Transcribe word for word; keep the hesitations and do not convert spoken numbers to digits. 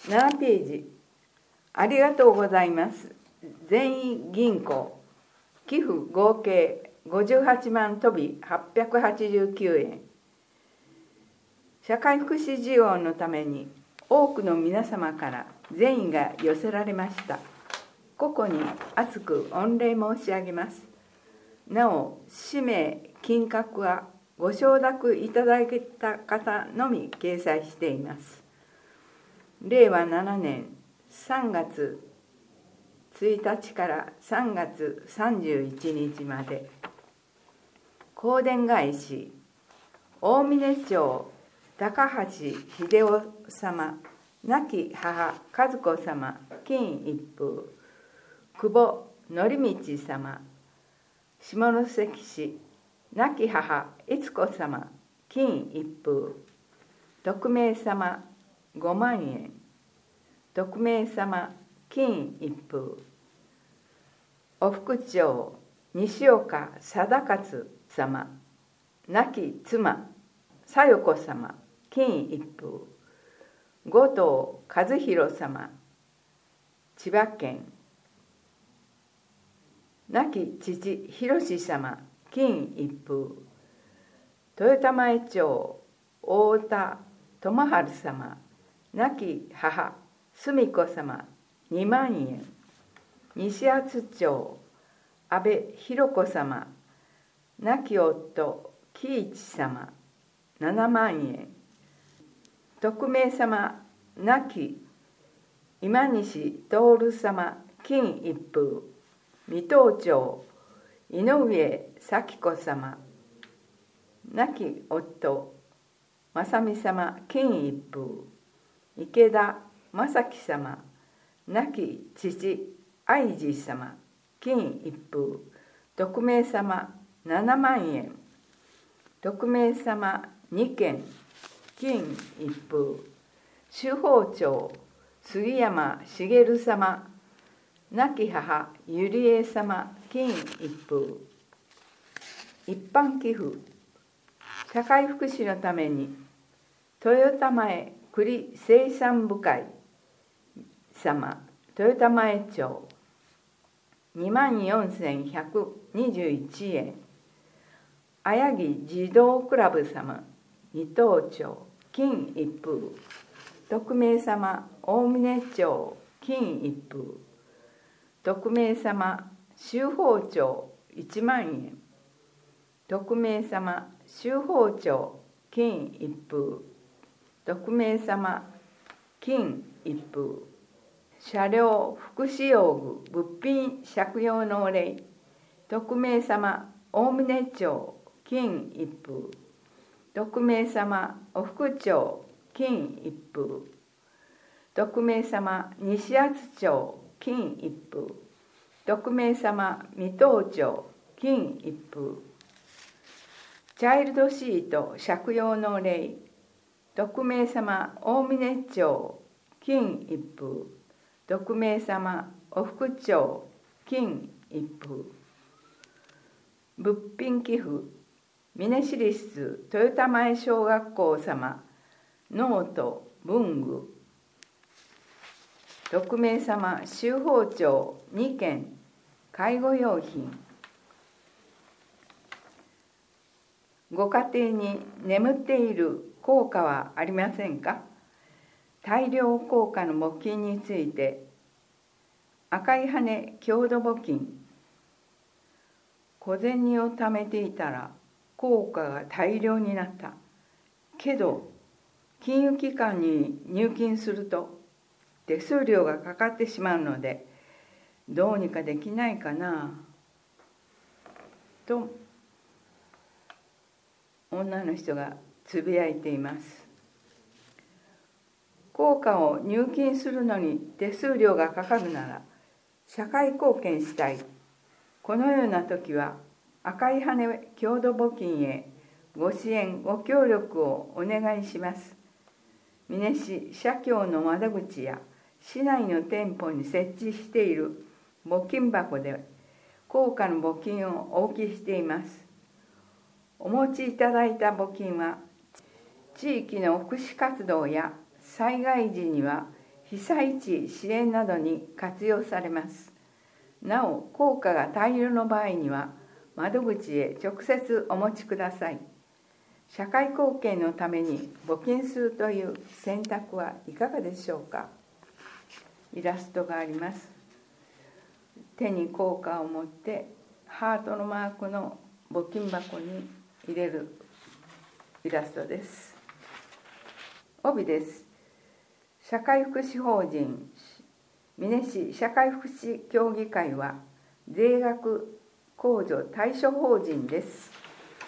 ななページ。ありがとうございます。全員銀行寄付合計ごじゅうはちまん飛びはっぴゃくはちじゅうきゅうえん。社会福祉事業のために多くの皆様から善意が寄せられました。個々に厚く御礼申し上げます。なお、氏名、金額はご承諾いただいた方のみ掲載しています。れいわななねんさんがつついたちからさんがつさんじゅういちにちまで、香典返し、大峰町高橋秀夫様、亡き母和子様、金一封、久保則道様、下関市亡き母逸子様、金一封、匿名様ごまんえん、匿名様金一封、お副長西岡貞勝様、亡き妻小夜子様、金一封、後藤和弘様、千葉県、亡き父広様、金一封、豊田前町太田智春様、亡き母澄子様、にまんえん、西厚町安倍弘子様、亡き夫喜一様、ななまんえん、匿名様亡き今西徹様、金一封、水戸町井上咲子様、亡き夫正美様、金一封、池田正樹様、亡き父愛治様、金一封、匿名様ななまんえん、匿名様にけん、金一封、守法長杉山茂様、亡き母ゆりえ様、金一封、一般寄付、社会福祉のために豊田前栗生産部会様、豊田前町にまんよんせんひゃくにじゅういちえん、綾木児童クラブ様、二等町金一封、匿名様大峰町金一封、匿名様修法町いちまんえん、匿名様修法町金一封、匿名様金一封、車両福祉用具物品借用のお礼、匿名様大峰町金一封、匿名様お副長金一封、匿名様西厚町金一封、匿名様水戸町金一封、チャイルドシート借用のお礼、匿名様大峰町金一封、匿名様お副長金一封、物品寄付峰市立豊田前小学校様、ノート文具、匿名様修法長にけん、介護用品。ご家庭に眠っている硬貨はありませんか？大量硬貨の募金について、赤い羽郷土募金、小銭を貯めていたら硬貨が大量になった。けど金融機関に入金すると手数料がかかってしまうので、どうにかできないかなと女の人がつぶやいています。硬貨を入金するのに手数料がかかるなら社会貢献したい。このような時は赤い羽郷土募金へご支援ご協力をお願いします。峰市社協の窓口や市内の店舗に設置している募金箱で硬貨の募金をお受けしています。お持ちいただいた募金は地域の福祉活動や災害時には被災地支援などに活用されます。なお、効果が大量の場合には窓口へ直接お持ちください。社会貢献のために募金するという選択はいかがでしょうか。イラストがあります。手に硬貨を持ってハートのマークの募金箱に入れるイラストです。帯です。社会福祉法人美祢市社会福祉協議会は税額控除対処法人です。